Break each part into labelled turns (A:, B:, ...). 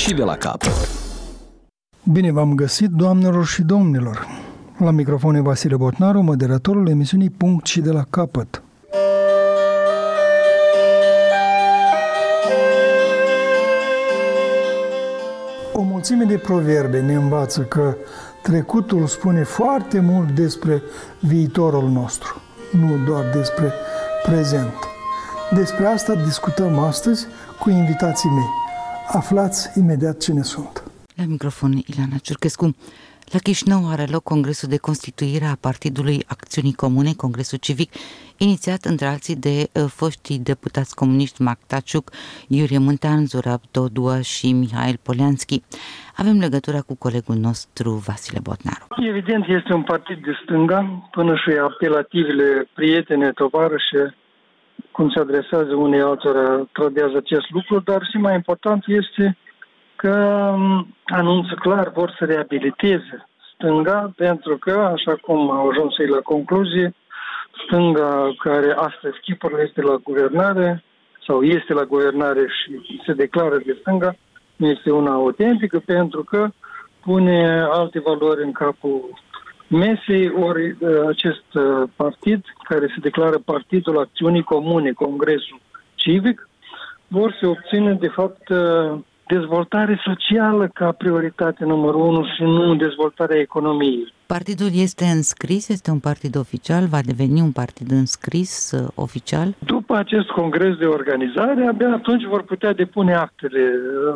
A: și de la capăt.
B: Bine v-am găsit, doamnelor și domnilor! La microfon e Vasile Botnaru, moderatorul emisiunii Punct și de la capăt. O mulțime de proverbe ne învață că trecutul spune foarte mult despre viitorul nostru, nu doar despre prezent. Despre asta discutăm astăzi cu invitații mei. Aflați imediat cine sunt.
C: La microfon Ileana Ciurchescu. La Chișinău are loc Congresul de Constituire a Partidului Acțiunii Comune, Congresul Civic, inițiat între alții de foștii deputați comuniști Marc Taciuc, Iurie Muntean, Zurab Dodua și Mihail Polianski. Avem legătura cu colegul nostru Vasile Botnaru.
D: Evident, este un partid de stânga, până și apelativele prietene, tovarășe, cum se adresează unei altora, trădează acest lucru, dar și mai important este că anunță clar, vor să reabiliteze stânga, pentru că, așa cum au ajuns ei la concluzie, stânga care astăzi chipurile este la guvernare, sau este la guvernare și se declară de stânga, nu este una autentică, pentru că pune alte valori în capul mesei, ori acest partid, care se declară Partidul Acțiunii Comune, Congresul Civic, vor să obțină, de fapt, dezvoltare socială ca prioritate numărul 1 și nu dezvoltarea economiei.
C: Partidul este înscris? Este un partid oficial? Va deveni un partid înscris oficial?
D: După acest congres de organizare, abia atunci vor putea depune actele.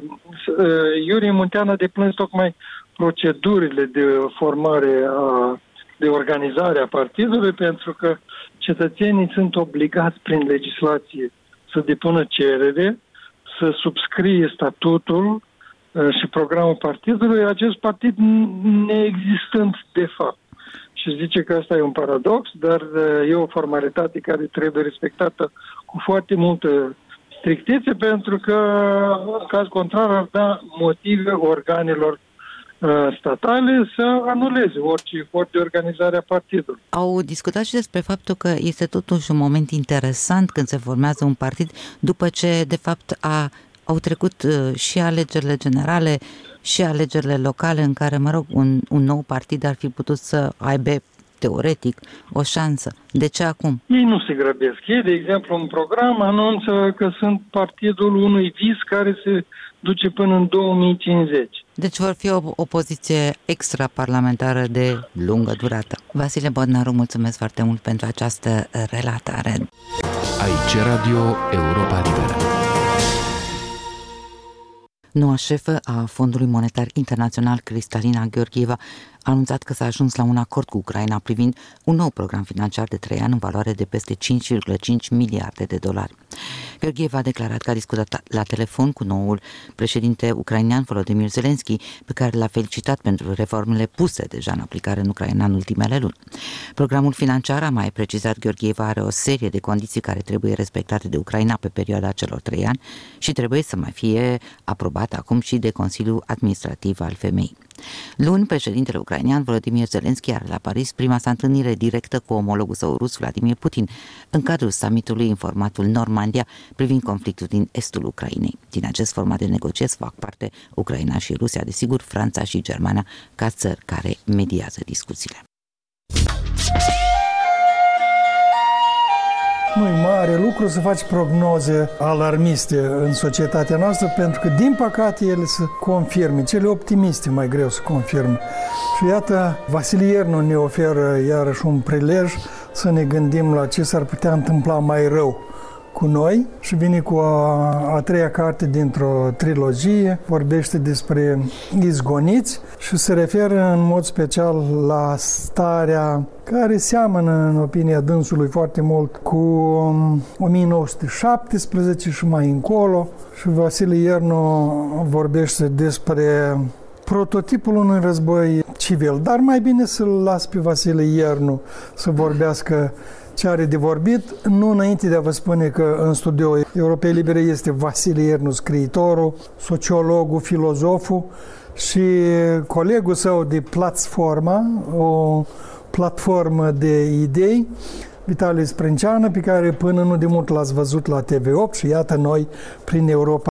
D: Iurie Muntean a deplâns tocmai procedurile de formare, de organizare a partidului, pentru că cetățenii sunt obligați prin legislație să depună cerere, să subscrie statutul și programul partidului, acest partid neexistând de fapt. Și zice că asta e un paradox, dar e o formalitate care trebuie respectată cu foarte multă strictețe, pentru că, în caz contrar, ar da motive organelor statale să anuleze orice efort de organizare a partidului.
C: Au discutat și despre faptul că este totuși un moment interesant când se formează un partid după ce, de fapt, au trecut și alegerile generale și alegerile locale în care, mă rog, un nou partid ar fi putut să aibă teoretic o șansă. De ce acum?
D: Ei nu se grăbesc. Ei, de exemplu, un program anunță că sunt partidul unui vis care se duce până în 2050.
C: Deci vor fi o poziție extraparlamentară de lungă durată. Vasile Botnaru, mulțumesc foarte mult pentru această relatare.
A: Aici Radio Europa Liberă.
C: Noua șefă a Fondului Monetar Internațional, Kristalina Georgieva, a anunțat că s-a ajuns la un acord cu Ucraina privind un nou program financiar de 3 ani în valoare de peste 5,5 miliarde de dolari. Georgieva a declarat că a discutat la telefon cu noul președinte ucrainean Volodymyr Zelensky, pe care l-a felicitat pentru reformele puse deja în aplicare în Ucraina în ultimele luni. Programul financiar, a mai precizat Georgieva, are o serie de condiții care trebuie respectate de Ucraina pe perioada celor 3 ani și trebuie să mai fie aprobat acum și de Consiliul Administrativ al FMI. Luni, președintele ucrainean Volodymyr Zelensky are la Paris prima sa întâlnire directă cu omologul său rus Vladimir Putin în cadrul summitului în formatul Normandia privind conflictul din estul Ucrainei. Din acest format de negocieri fac parte Ucraina și Rusia, desigur Franța și Germania ca țări care mediază discuțiile.
B: Nu-i mare lucru să faci prognoze alarmiste în societatea noastră, pentru că, din păcate, ele se confirme. Cele optimiste mai greu să confirme. Și iată, Vasile Iernu ne oferă iarăși un prilej să ne gândim la ce s-ar putea întâmpla mai rău cu noi și vine cu a treia carte dintr-o trilogie, vorbește despre izgoniți și se referă în mod special la starea care seamănă, în opinia dânsului, foarte mult cu 1917 și mai încolo. Și Vasile Iernu vorbește despre prototipul unui război civil. Dar mai bine să-l las pe Vasile Iernu să vorbească ce are de vorbit, nu înainte de a vă spune că în studio Europei Libere este Vasile Iernu, scriitorul, sociologul, filozoful și colegul său de platforma, o platformă de idei, Vitalie Sprânceană, pe care până nu de mult l-ați văzut la TV8 și iată noi prin Europa